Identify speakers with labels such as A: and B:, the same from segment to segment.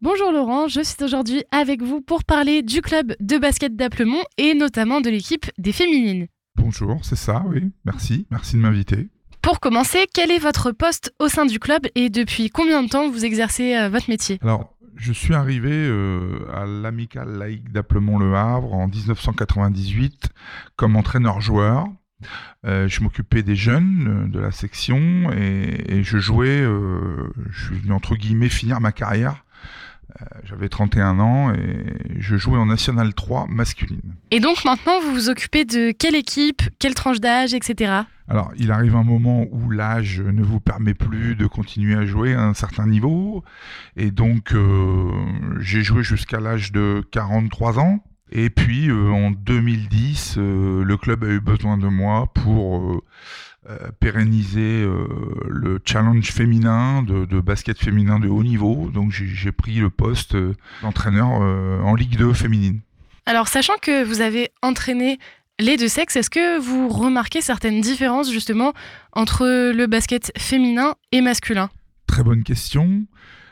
A: Bonjour Laurent, je suis aujourd'hui avec vous pour parler du club de basket d'Applemont et notamment de l'équipe des féminines.
B: Bonjour, c'est ça, oui. Merci de m'inviter.
A: Pour commencer, quel est votre poste au sein du club et depuis combien de temps vous exercez votre métier ?
B: Alors, je suis arrivé à l'Amicale laïque d'Applemont-Le Havre en 1998 comme entraîneur-joueur. Je m'occupais des jeunes de la section et je jouais, je suis venu entre guillemets finir ma carrière. J'avais 31 ans et je jouais en National 3 masculine.
A: Et donc maintenant, vous vous occupez de quelle équipe, quelle tranche d'âge, etc.
B: Alors, il arrive un moment où l'âge ne vous permet plus de continuer à jouer à un certain niveau. Et donc, j'ai joué jusqu'à l'âge de 43 ans. Et puis, en 2010, le club a eu besoin de moi pour pérenniser le challenge féminin de basket féminin de haut niveau. Donc, j'ai pris le poste d'entraîneur en Ligue 2 féminine.
A: Alors, sachant que vous avez entraîné les deux sexes, est-ce que vous remarquez certaines différences justement entre le basket féminin et masculin ?
B: Très bonne question.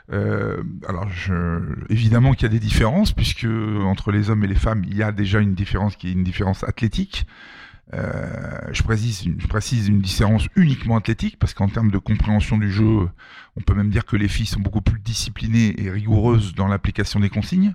B: Évidemment qu'il y a des différences, puisque entre les hommes et les femmes, il y a déjà une différence qui est une différence athlétique. Je précise une différence uniquement athlétique, parce qu'en termes de compréhension du jeu, on peut même dire que les filles sont beaucoup plus disciplinées et rigoureuses dans l'application des consignes.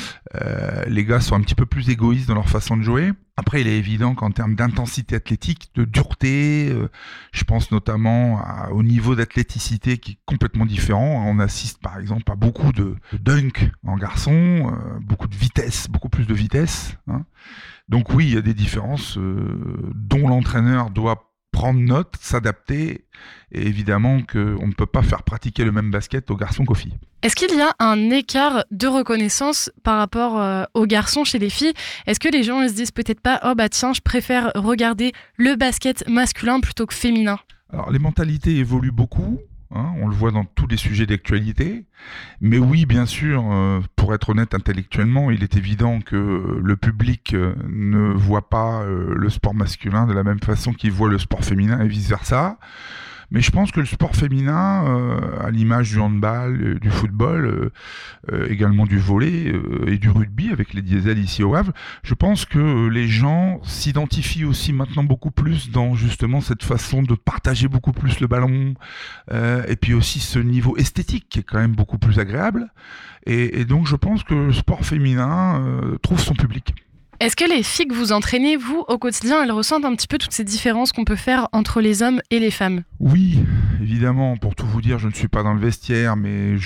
B: Les gars sont un petit peu plus égoïstes dans leur façon de jouer. Après, il est évident qu'en termes d'intensité athlétique, de dureté, je pense notamment au niveau d'athléticité qui est complètement différent. On assiste par exemple à beaucoup de dunk en garçon, beaucoup plus de vitesse. Donc oui, il y a des différences dont l'entraîneur doit prendre note, s'adapter, et évidemment qu'on ne peut pas faire pratiquer le même basket aux garçons qu'aux filles.
A: Est-ce qu'il y a un écart de reconnaissance par rapport aux garçons chez les filles ? Est-ce que les gens ils se disent peut-être pas « Oh bah tiens, je préfère regarder le basket masculin plutôt que féminin ».
B: Alors les mentalités évoluent beaucoup. On le voit dans tous les sujets d'actualité. Mais oui, bien sûr, pour être honnête intellectuellement, il est évident que le public ne voit pas le sport masculin de la même façon qu'il voit le sport féminin et vice-versa. Mais je pense que le sport féminin, à l'image du handball, du football, également du volley et du rugby avec les diesels ici au Havre, je pense que les gens s'identifient aussi maintenant beaucoup plus dans justement cette façon de partager beaucoup plus le ballon et puis aussi ce niveau esthétique qui est quand même beaucoup plus agréable. Et donc je pense que le sport féminin trouve son public.
A: Est-ce que les filles que vous entraînez, vous, au quotidien, elles ressentent un petit peu toutes ces différences qu'on peut faire entre les hommes et les femmes ?
B: Oui, évidemment. Pour tout vous dire, je ne suis pas dans le vestiaire, mais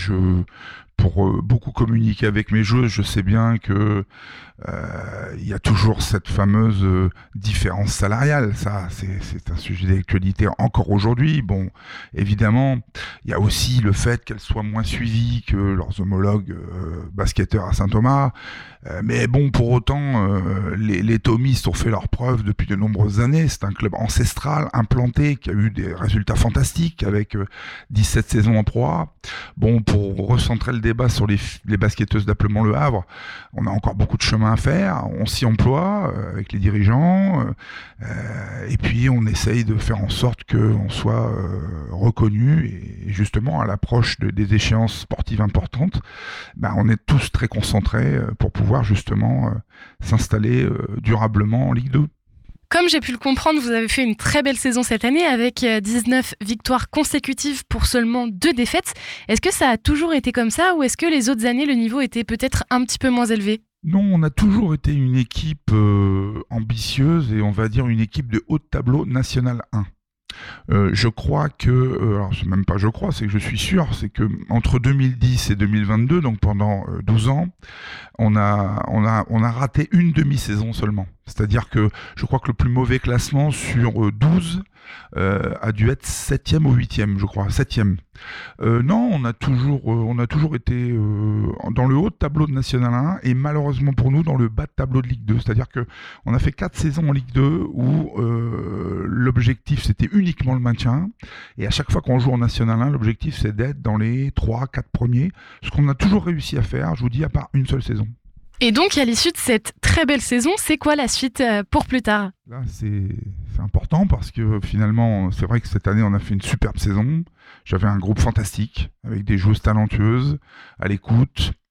B: pour beaucoup communiquer avec mes joueuses, je sais bien que il y a toujours cette fameuse différence salariale. Ça, c'est un sujet d'actualité encore aujourd'hui. Bon, évidemment, il y a aussi le fait qu'elles soient moins suivies que leurs homologues basketteurs à Saint-Thomas. Mais bon, pour autant, les Thomistes ont fait leurs preuves depuis de nombreuses années. C'est un club ancestral, implanté, qui a eu des résultats fantastiques avec 17 saisons en Pro A. Bon, pour recentrer le débat sur les basketteuses d'Applemont-Le Havre, on a encore beaucoup de chemin à faire. On s'y emploie avec les dirigeants et puis on essaye de faire en sorte qu'on soit reconnu et justement à l'approche des échéances sportives importantes, on est tous très concentrés pour pouvoir justement s'installer durablement en Ligue 2.
A: Comme j'ai pu le comprendre, vous avez fait une très belle saison cette année avec 19 victoires consécutives pour seulement 2 défaites. Est-ce que ça a toujours été comme ça ou est-ce que les autres années, le niveau était peut-être un petit peu moins élevé ?
B: Non, on a toujours été une équipe ambitieuse et on va dire une équipe de haut de tableau national 1. Je crois que, alors c'est même pas je crois, c'est que je suis sûr, c'est que entre 2010 et 2022, donc pendant 12 ans, on a raté une demi-saison seulement. C'est-à-dire que je crois que le plus mauvais classement sur 12 a dû être 7e ou 8e, je crois, 7e. Non, on a toujours été dans le haut de tableau de National 1 et malheureusement pour nous dans le bas de tableau de Ligue 2. C'est-à-dire que on a fait 4 saisons en Ligue 2 où l'objectif c'était uniquement le maintien et à chaque fois qu'on joue en National 1, l'objectif c'est d'être dans les 3-4 premiers, ce qu'on a toujours réussi à faire, je vous dis, à part une seule saison.
A: Et donc, à l'issue de cette très belle saison, c'est quoi la suite pour plus tard ?
B: Là, c'est important parce que finalement, c'est vrai que cette année, on a fait une superbe saison. J'avais un groupe fantastique avec des joueuses talentueuses, à l'écoute,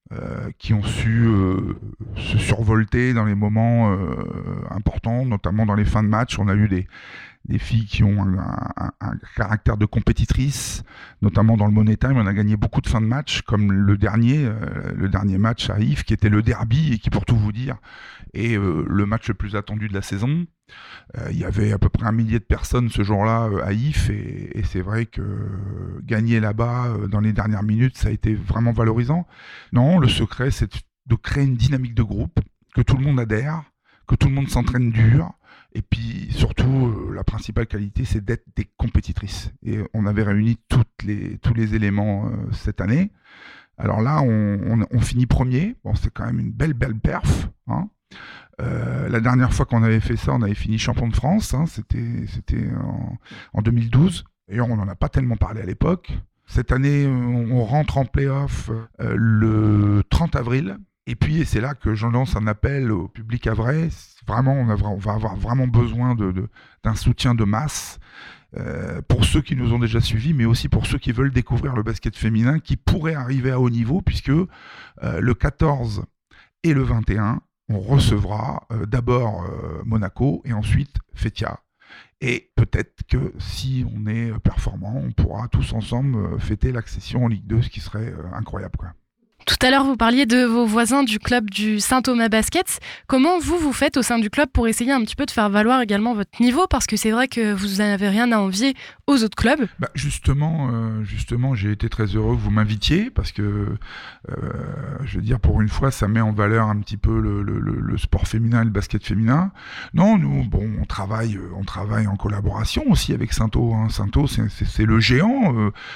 B: qui ont su se survolter dans les moments importants, notamment dans les fins de match. On a eu des filles qui ont un caractère de compétitrice, notamment dans le Money Time. On a gagné beaucoup de fins de match, comme le dernier match à Yves, qui était le derby, et qui, pour tout vous dire, est le match le plus attendu de la saison. Il y avait à peu près 1 millier de personnes ce jour-là à Yves, et c'est vrai que gagner là-bas dans les dernières minutes, ça a été vraiment valorisant. Non, le secret, c'est de créer une dynamique de groupe, que tout le monde adhère, que tout le monde s'entraîne dur. Et puis surtout, la principale qualité, c'est d'être des compétitrices. Et on avait réuni tous les éléments cette année. Alors là, on finit premier. Bon, c'est quand même une belle perf. Hein. La dernière fois qu'on avait fait ça, on avait fini champion de France. Hein. C'était en 2012. D'ailleurs, on n'en a pas tellement parlé à l'époque. Cette année, on rentre en play-off le 30 avril. Et puis, c'est là que j'en lance un appel au public havrais. Vraiment, on va avoir vraiment besoin d'un soutien de masse pour ceux qui nous ont déjà suivis, mais aussi pour ceux qui veulent découvrir le basket féminin, qui pourrait arriver à haut niveau, puisque le 14 et le 21, on recevra d'abord Monaco et ensuite Fétia. Et peut-être que si on est performant, on pourra tous ensemble fêter l'accession en Ligue 2, ce qui serait incroyable, quoi.
A: Tout à l'heure, vous parliez de vos voisins du club du Saint-Thomas Basket. Comment vous faites au sein du club pour essayer un petit peu de faire valoir également votre niveau ? Parce que c'est vrai que vous n'avez rien à envier aux autres clubs.
B: Justement, j'ai été très heureux que vous m'invitiez, parce que, je veux dire, pour une fois, ça met en valeur un petit peu le sport féminin et le basket féminin. Non, nous, on travaille en collaboration aussi avec Saint-Tho. Hein. Saint-Tho, c'est le géant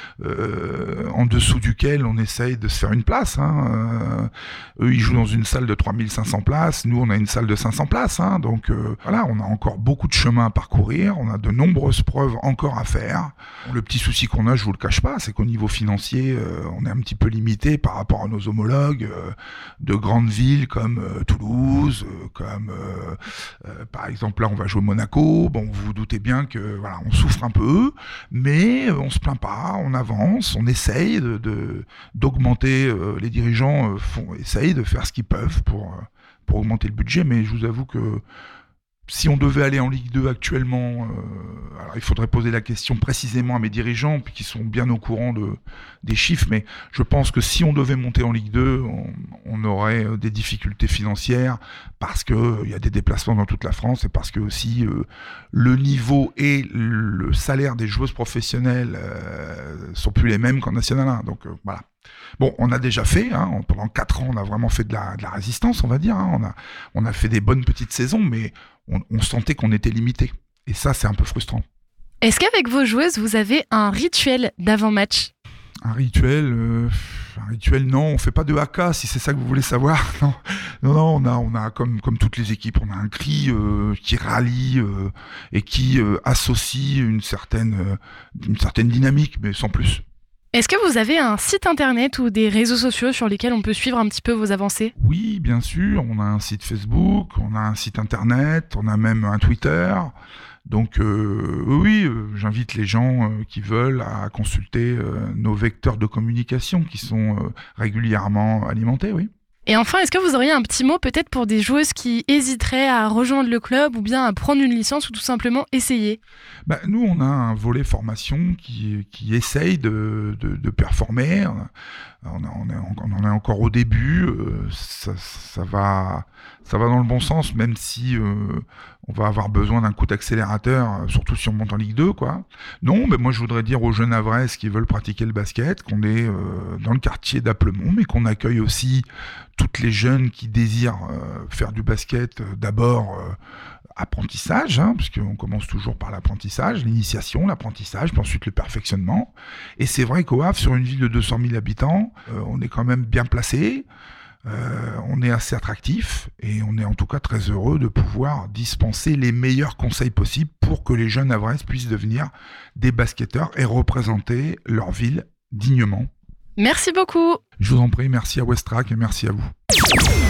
B: en dessous duquel on essaye de se faire une place. Hein. Eux, ils jouent dans une salle de 3500 places. Nous, on a une salle de 500 places. Hein. Donc, voilà, on a encore beaucoup de chemin à parcourir. On a de nombreuses preuves encore à faire. Le petit souci qu'on a, je vous le cache pas, c'est qu'au niveau financier, on est un petit peu limité par rapport à nos homologues de grandes villes comme Toulouse, comme par exemple là, on va jouer Monaco. Bon, vous vous doutez bien que voilà, on souffre un peu, mais on se plaint pas, on avance, on essaye d'augmenter. Les dirigeants essayent de faire ce qu'ils peuvent pour augmenter le budget, mais je vous avoue que si on devait aller en Ligue 2 actuellement, alors il faudrait poser la question précisément à mes dirigeants, puis qui sont bien au courant des chiffres, mais je pense que si on devait monter en Ligue 2, on aurait des difficultés financières, parce qu'il y a des déplacements dans toute la France, et parce que aussi le niveau et le salaire des joueuses professionnelles sont plus les mêmes qu'en National 1. Donc voilà. Bon, on a déjà fait, hein, pendant 4 ans, on a vraiment fait de la résistance, on va dire. Hein, on a fait des bonnes petites saisons, mais on sentait qu'on était limité. Et ça, c'est un peu frustrant.
A: Est-ce qu'avec vos joueuses, vous avez un rituel d'avant-match ?
B: Un rituel, non, on fait pas de haka, si c'est ça que vous voulez savoir. Non, on a comme toutes les équipes, on a un cri qui rallie et qui associe une certaine dynamique, mais sans plus.
A: Est-ce que vous avez un site internet ou des réseaux sociaux sur lesquels on peut suivre un petit peu vos avancées ?
B: Oui, bien sûr. On a un site Facebook, on a un site internet, on a même un Twitter. Donc oui, j'invite les gens qui veulent à consulter nos vecteurs de communication qui sont régulièrement alimentés, oui.
A: Et enfin, est-ce que vous auriez un petit mot peut-être pour des joueuses qui hésiteraient à rejoindre le club ou bien à prendre une licence ou tout simplement essayer ?
B: Nous, on a un volet formation qui essaye de performer. On en est encore au début. Ça va dans le bon sens, même si on va avoir besoin d'un coup d'accélérateur, surtout si on monte en Ligue 2, quoi. Non, mais moi je voudrais dire aux jeunes Havraises qui veulent pratiquer le basket qu'on est dans le quartier d'Applemont, mais qu'on accueille aussi toutes les jeunes qui désirent faire du basket d'abord apprentissage, hein, puisqu'on commence toujours par l'apprentissage, l'initiation, l'apprentissage, puis ensuite le perfectionnement. Et c'est vrai qu'au Havre, sur une ville de 200 000 habitants, on est quand même bien placé. On est assez attractif et on est en tout cas très heureux de pouvoir dispenser les meilleurs conseils possibles pour que les jeunes Havraises puissent devenir des basketteurs et représenter leur ville dignement.
A: Merci beaucoup.
B: Je vous en prie, merci à Westrack et merci à vous.